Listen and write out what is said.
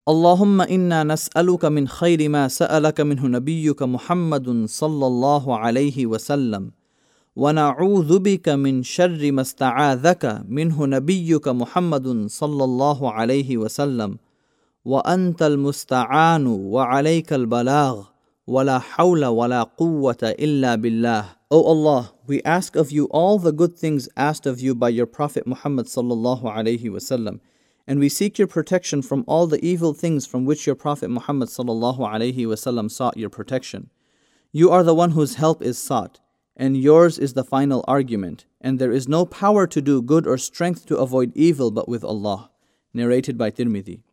اللهم إنا نسألك من خير ما سألك منه نبيك محمد صلى الله عليه وسلم ونعوذ بك من شر ما استعاذك منه نبيك محمد صلى الله عليه وسلم وأنت المستعان وعليك البلاغ ولا حول ولا قوة إلا بالله. O Allah, we ask of you all the good things asked of you by your Prophet Muhammad sallallahu alaihi wasallam, and we seek your protection from all the evil things from which your Prophet Muhammad sallallahu alaihi wasallam sought your protection. You are the one whose help is sought, and yours is the final argument, and there is no power to do good or strength to avoid evil but with Allah. Narrated by Tirmidhi.